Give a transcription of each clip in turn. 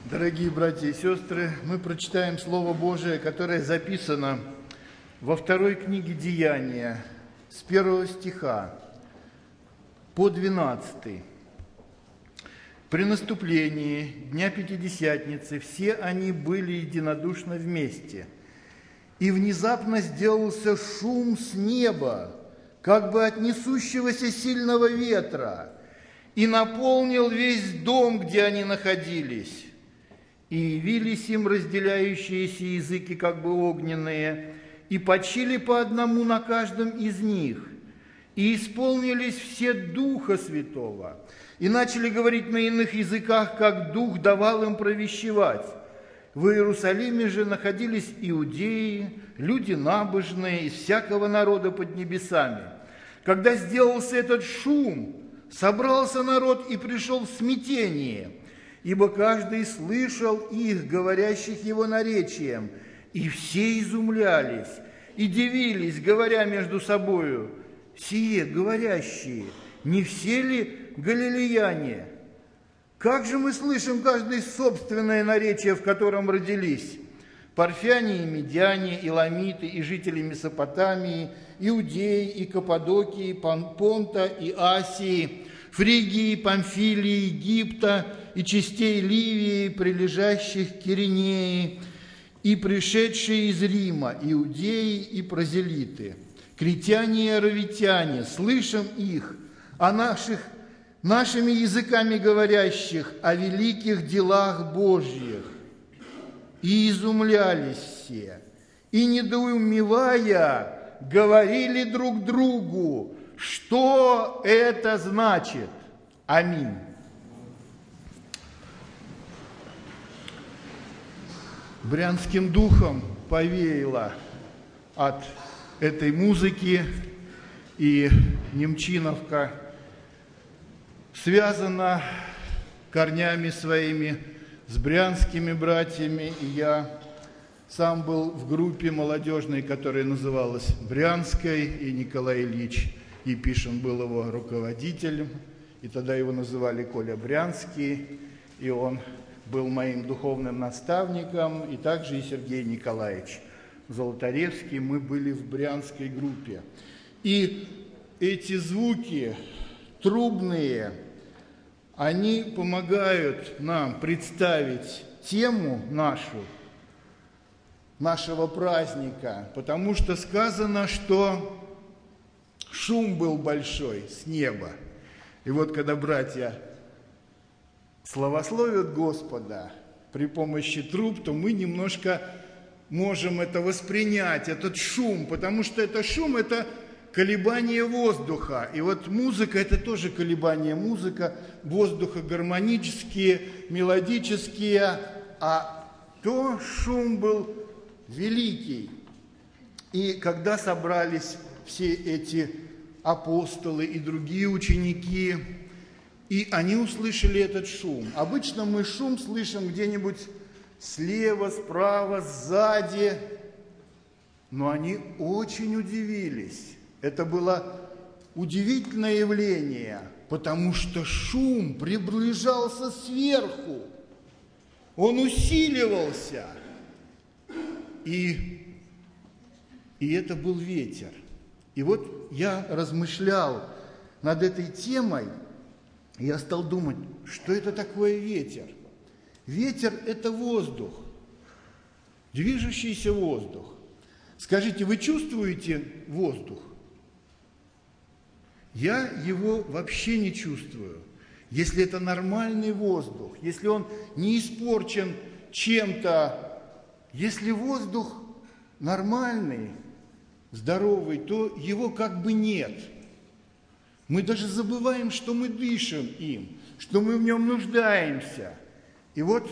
Дорогие братья и сестры, мы прочитаем Слово Божие, которое записано во второй книге Деяния, с 1 стиха по 12. При наступлении Дня Пятидесятницы все они были единодушно вместе, и внезапно сделался шум с неба, как бы от несущегося сильного ветра, и наполнил весь дом, где они находились. И явились им разделяющиеся языки, как бы огненные, и почили по одному на каждом из них. И исполнились все Духа Святого, и начали говорить на иных языках, как Дух давал им провещевать. В Иерусалиме же находились иудеи, люди набожные из всякого народа под небесами. Когда сделался этот шум, собрался народ и пришел в смятение, ибо каждый слышал их, говорящих его наречием, и все изумлялись и дивились, говоря между собою: «Сие говорящие, не все ли галилеяне? Как же мы слышим каждый собственное наречие, в котором родились? Парфяне и медяне, и ламиты, и жители Месопотамии, Иудеи, и Каппадокии, Понта и Асии, Фригии, Памфилии, Египта, и частей Ливии, прилежащих к Киринеи, и пришедшие из Рима, иудеи и прозелиты, критяне и аравитяне, слышим их, нашими языками говорящих о великих делах Божьих. И изумлялись все, и, недоумевая, говорили друг другу, что это значит. Аминь. Брянским духом повеяло от этой музыки, и Немчиновка связана корнями своими с брянскими братьями, и я сам был в группе молодежной, которая называлась «Брянской», и Николай Ильич Епишин был его руководителем, и тогда его называли Коля Брянский, и он был моим духовным наставником, и также и Сергей Николаевич Золотаревский, мы были в брянской группе. И эти звуки трубные, они помогают нам представить тему нашего праздника, потому что сказано, что шум был большой с неба. И вот когда братья славословят Господа при помощи труб, то мы немножко можем это воспринять, этот шум, потому что это шум, это колебание воздуха. И вот музыка – это тоже колебание воздуха гармонические, мелодические, а то шум был великий. И когда собрались все эти апостолы и другие ученики, и они услышали этот шум. Обычно мы шум слышим где-нибудь слева, справа, сзади, но они очень удивились. Это было удивительное явление, потому что шум приближался сверху, он усиливался, и это был ветер. И вот я размышлял над этой темой, я стал думать, что это такое ветер? Ветер – это воздух, движущийся воздух. Скажите, вы чувствуете воздух? Я его вообще не чувствую. Если это нормальный воздух, если он не испорчен чем-то, если воздух нормальный, здоровый, то его как бы нет. Мы даже забываем, что мы дышим им, что мы в нем нуждаемся. И вот,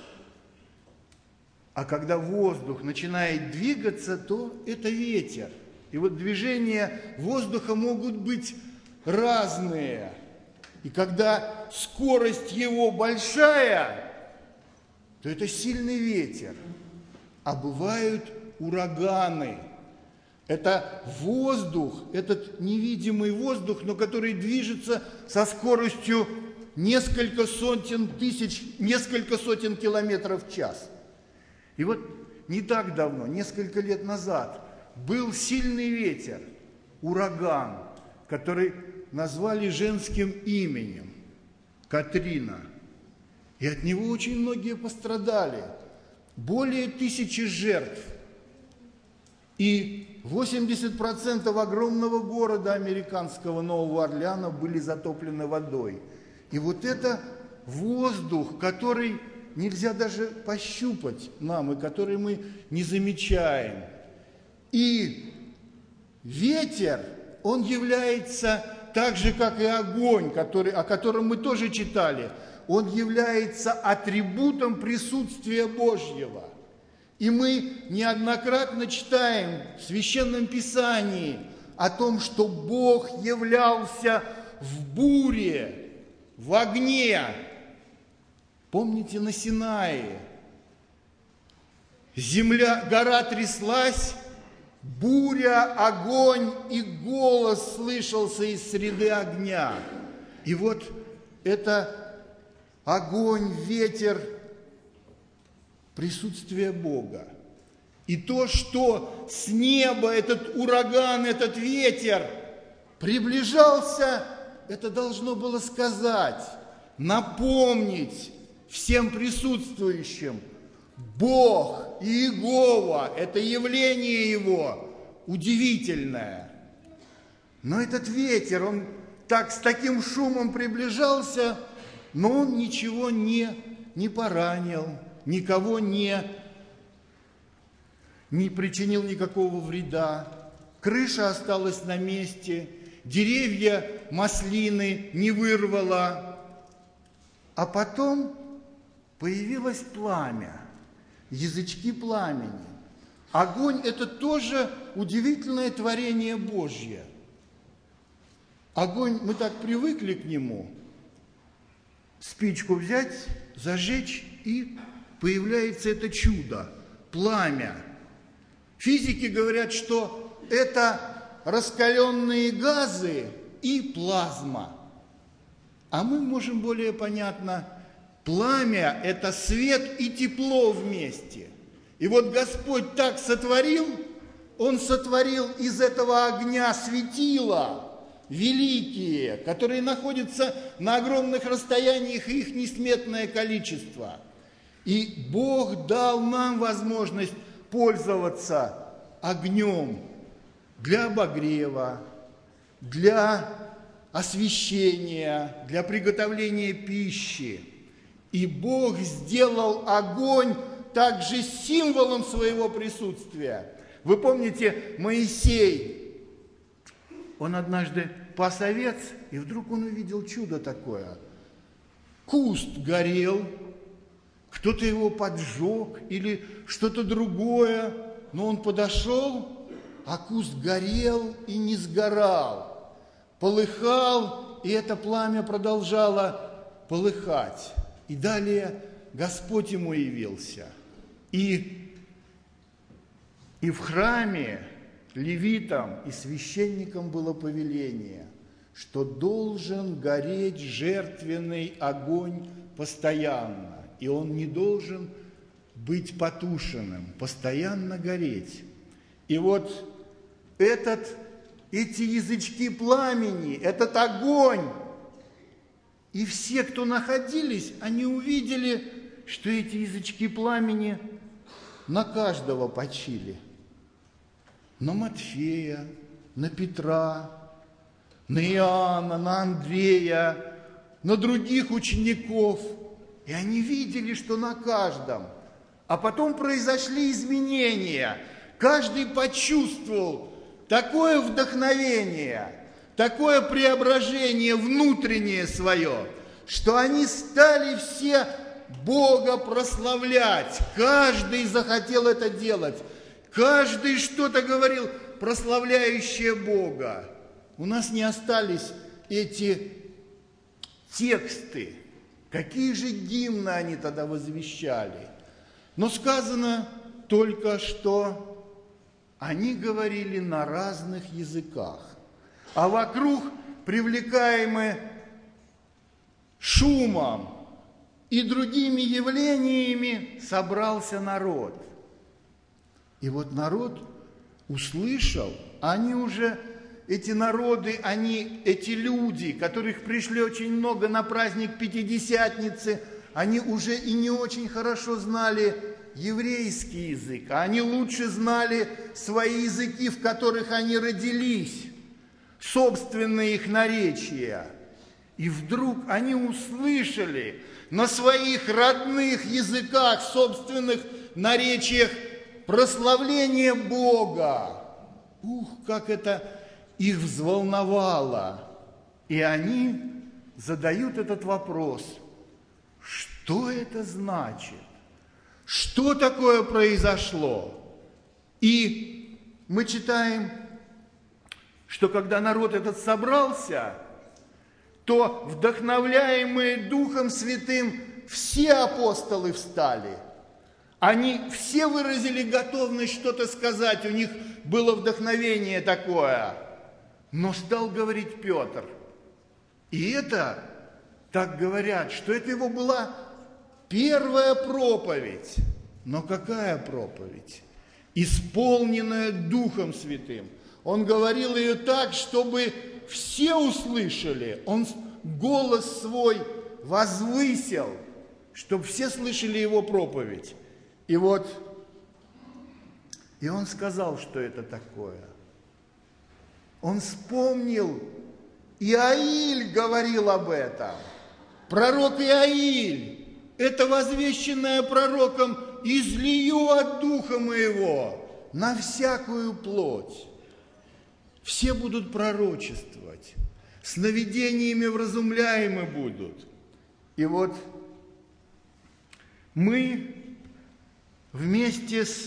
а когда воздух начинает двигаться, то это ветер. И вот движения воздуха могут быть разные. И когда скорость его большая, то это сильный ветер. А бывают ураганы. Это воздух, этот невидимый воздух, но который движется со скоростью несколько сотен километров в час. И вот не так давно, несколько лет назад, был сильный ветер, ураган, который назвали женским именем – Катрина. И от него очень многие пострадали. Более 1000 жертв. И 80% огромного города американского Нового Орлеана были затоплены водой. И вот это воздух, который нельзя даже пощупать нам, и который мы не замечаем. И ветер, он является так же, как и огонь, о котором мы тоже читали, он является атрибутом присутствия Божьего. И мы неоднократно читаем в Священном Писании о том, что Бог являлся в буре, в огне. Помните, на Синае гора тряслась, буря, огонь, и голос слышался из среды огня. И вот это огонь, ветер, присутствие Бога. И то, что с неба этот ураган, этот ветер приближался, это должно было сказать, напомнить всем присутствующим: Бог, Иегова, это явление Его удивительное. Но этот ветер, он с таким шумом приближался, но он ничего не поранил, никого не причинил никакого вреда. Крыша осталась на месте, деревья маслины не вырвало. А потом появилось пламя, язычки пламени. Огонь – это тоже удивительное творение Божье. Огонь, мы так привыкли к нему. Спичку взять, зажечь, и появляется это чудо – пламя. Физики говорят, что это раскаленные газы и плазма. А мы можем более понятно: пламя – это свет и тепло вместе. И вот Господь так сотворил, Он сотворил из этого огня светила великие, которые находятся на огромных расстояниях, и их несметное количество. И Бог дал нам возможность пользоваться огнем для обогрева, для освещения, для приготовления пищи. И Бог сделал огонь также символом своего присутствия. Вы помните, Моисей, он однажды пас овец, и вдруг он увидел чудо такое. Куст горел, кто-то его поджег или что-то другое, но он подошел, а куст горел и не сгорал, полыхал, и это пламя продолжало полыхать. И далее Господь ему явился. И в храме левитам и священникам было повеление, что должен гореть жертвенный огонь постоянно, и он не должен быть потушенным, постоянно гореть. И вот эти язычки пламени, этот огонь, и все, кто находились, они увидели, что эти язычки пламени на каждого почили. На Матфея, на Петра, на Иоанна, на Андрея, на других учеников. И они видели, что на каждом. А потом произошли изменения. Каждый почувствовал такое вдохновение, такое преображение внутреннее свое, что они стали все Бога прославлять. Каждый захотел это делать. Каждый что-то говорил, прославляющее Бога. У нас не остались эти тексты. Какие же гимны они тогда возвещали? Но сказано только, что они говорили на разных языках. А вокруг, привлекаемые шумом и другими явлениями собрался народ. И вот народ услышал, эти народы, эти люди, которых пришли очень много на праздник Пятидесятницы, они уже и не очень хорошо знали еврейский язык, а они лучше знали свои языки, в которых они родились, собственные их наречия. И вдруг они услышали на своих родных языках, собственных наречиях прославление Бога. Ух, как это их взволновало. И они задают этот вопрос: что это значит? Что такое произошло? И мы читаем, что когда народ этот собрался, то, вдохновляемые Духом Святым, все апостолы встали. Они все выразили готовность что-то сказать, у них было вдохновение такое. Но стал говорить Петр. И это, так говорят, что это его была первая проповедь. Но какая проповедь? Исполненная Духом Святым. Он говорил ее так, чтобы все услышали. Он голос свой возвысил, чтобы все слышали его проповедь. И он сказал, что это такое. Он вспомнил, Иаиль говорил об этом. Пророк Иаиль, это возвещенное пророком: «Излию от Духа Моего на всякую плоть». Все будут пророчествовать, сновидениями вразумляемы будут. И вот мы вместе с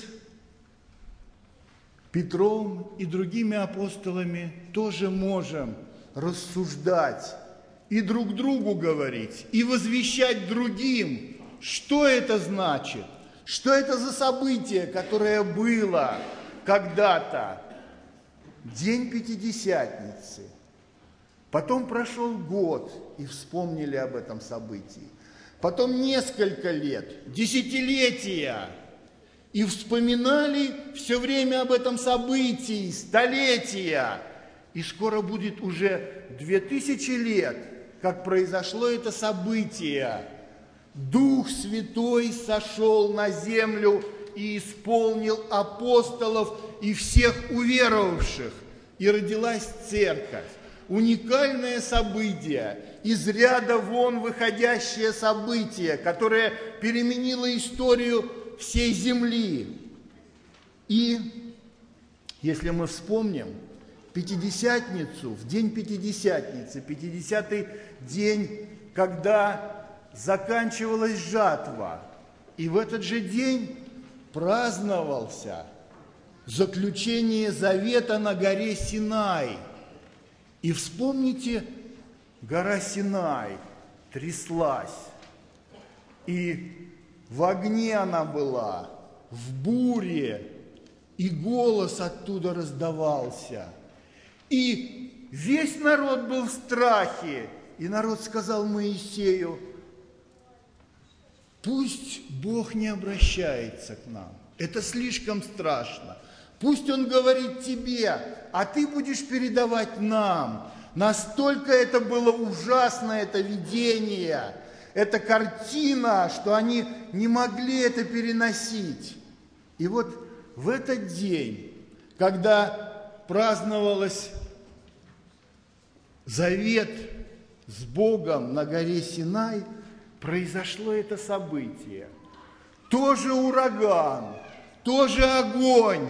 Петром и другими апостолами тоже можем рассуждать и друг другу говорить, и возвещать другим, что это значит, что это за событие, которое было когда-то. День Пятидесятницы. Потом прошел год, и вспомнили об этом событии. Потом несколько лет, десятилетия, и вспоминали все время об этом событии, столетия. И скоро будет уже 2000 лет, как произошло это событие. Дух Святой сошел на землю и исполнил апостолов и всех уверовавших, и родилась церковь. Уникальное событие, из ряда вон выходящее событие, которое переменило историю всей земли. И если мы вспомним Пятидесятницу, в день Пятидесятницы, 50-й день, когда заканчивалась жатва, и в этот же день праздновался заключение завета на горе Синай. И вспомните, гора Синай тряслась, и в огне она была, в буре, и голос оттуда раздавался. И весь народ был в страхе, и народ сказал Моисею: пусть Бог не обращается к нам, это слишком страшно. Пусть Он говорит тебе, а ты будешь передавать нам. Настолько это было ужасно, это видение, эта картина, что они не могли это переносить. И вот в этот день, когда праздновалось завет с Богом на горе Синай, произошло это событие. Тоже ураган, тоже огонь,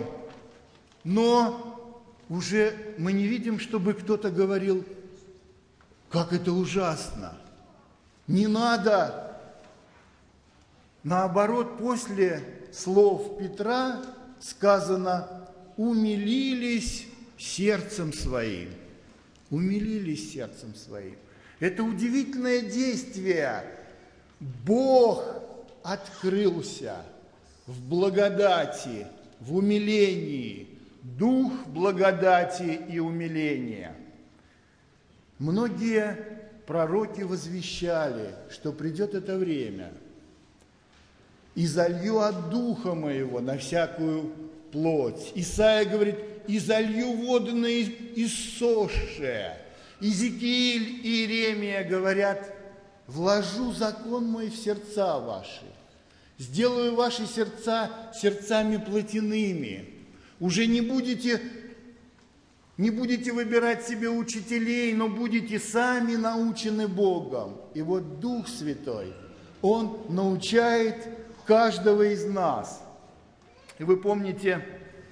но уже мы не видим, чтобы кто-то говорил: как это ужасно. Не надо. Наоборот, после слов Петра сказано: умилились сердцем своим. Умилились сердцем своим. Это удивительное действие. Бог открылся в благодати, в умилении. Дух благодати и умиления. Многие пророки возвещали, что придет это время, и залью от Духа Моего на всякую плоть. Исаия говорит, и залью воды на иссохшее. Иезекииль и Иеремия говорят, вложу закон мой в сердца ваши, сделаю ваши сердца сердцами плотяными. Уже не будете выбирать себе учителей, но будете сами научены Богом. И вот Дух Святой, Он научает каждого из нас. И вы помните,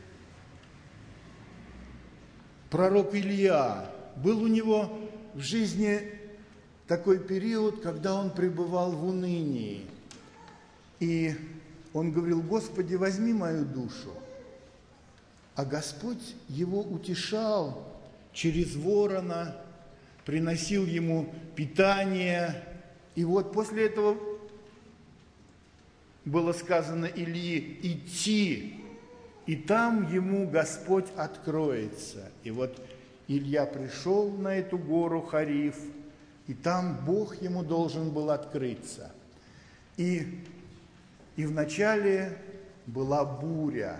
пророк Илья, был у него в жизни такой период, когда он пребывал в унынии. И он говорил, Господи, возьми мою душу. А Господь его утешал через ворона, приносил ему питание. И вот после этого было сказано Ильи идти, и там ему Господь откроется. И вот Илья пришел на эту гору Хариф, и там Бог ему должен был открыться. И вначале была буря,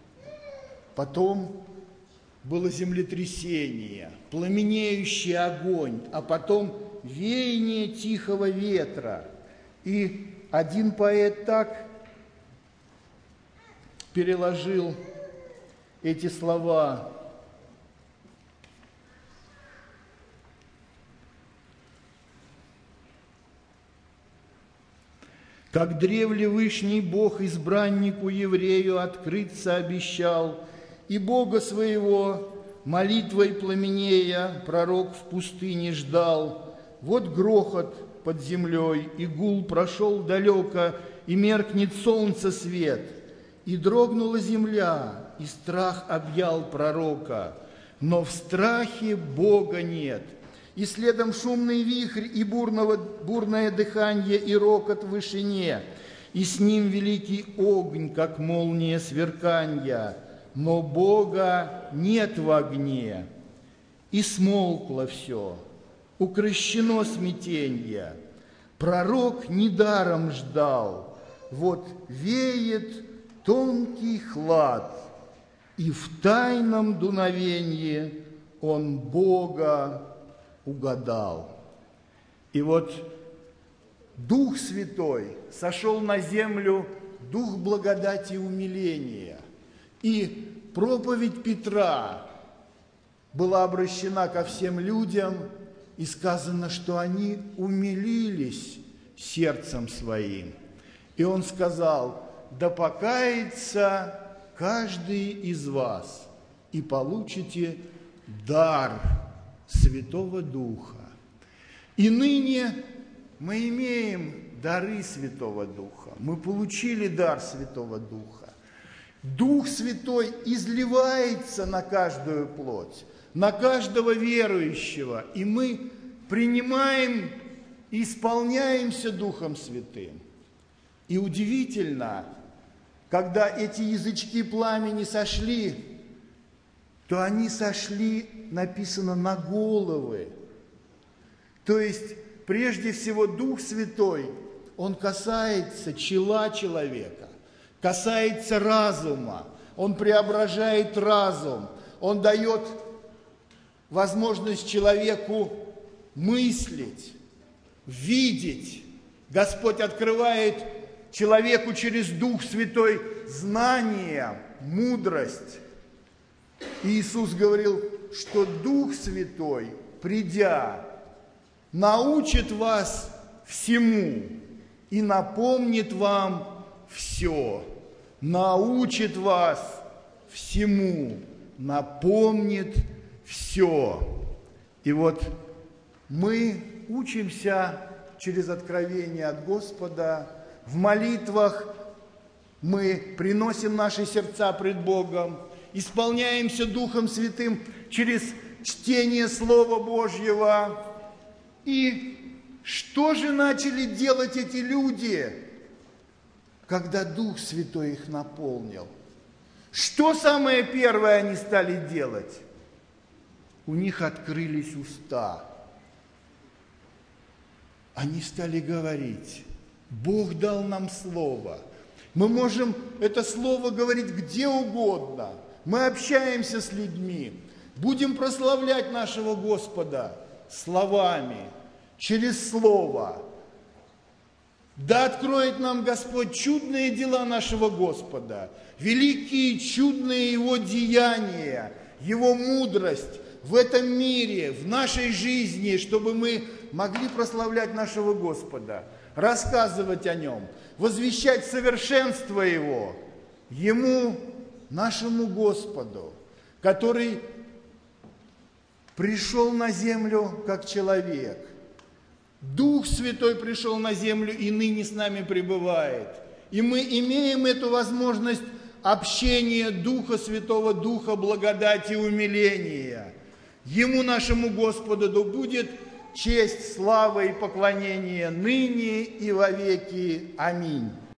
потом было землетрясение, пламенеющий огонь, а потом веяние тихого ветра. И один поэт так переложил эти слова: «Как древле Вышний Бог избраннику еврею открыться обещал, и Бога своего молитвой пламенея пророк в пустыне ждал. Вот грохот под землей, и гул прошел далеко, и меркнет солнце свет, и дрогнула земля, и страх объял пророка. Но в страхе Бога нет, и следом шумный вихрь, и бурное дыхание, и рокот в вышине, и с ним великий огонь, как молния сверканья. Но Бога нет в огне, и смолкло все, укрощено смятенье. Пророк недаром ждал, вот веет тонкий хлад, и в тайном дуновении он Бога угадал». И вот Дух Святой сошел на землю, Дух благодати и умиления. И проповедь Петра была обращена ко всем людям, и сказано, что они умилились сердцем своим. И он сказал: «Да покается каждый из вас, и получите дар Святого Духа». И ныне мы имеем дары Святого Духа, мы получили дар Святого Духа. Дух Святой изливается на каждую плоть, на каждого верующего, и мы принимаем и исполняемся Духом Святым. И удивительно, когда эти язычки пламени сошли, то они сошли, написано, на головы. То есть, прежде всего, Дух Святой, Он касается чела человека, касается разума, Он преображает разум, Он дает возможность человеку мыслить, видеть. Господь открывает человеку через Дух Святой знание, мудрость. И Иисус говорил, что Дух Святой, придя, научит вас всему и напомнит вам все. Научит вас всему, напомнит все. И вот мы учимся через откровение от Господа, в молитвах мы приносим наши сердца пред Богом, исполняемся Духом Святым через чтение Слова Божьего. И что же начали делать эти люди, когда Дух Святой их наполнил? Что самое первое они стали делать? У них открылись уста. они стали говорить: Бог дал нам слово. Мы можем это слово говорить где угодно. Мы общаемся с людьми. Будем прославлять нашего Господа словами, через слово. Да откроет нам Господь чудные дела нашего Господа, великие чудные Его деяния, Его мудрость в этом мире, в нашей жизни, чтобы мы могли прославлять нашего Господа, рассказывать о Нем, возвещать совершенство Его, Ему, нашему Господу, который пришел на землю как человек. Дух Святой пришел на землю и ныне с нами пребывает. И мы имеем эту возможность общения Духа Святого, Духа благодати и умиления. Ему, нашему Господу, да будет честь, слава и поклонение ныне и во веки. Аминь.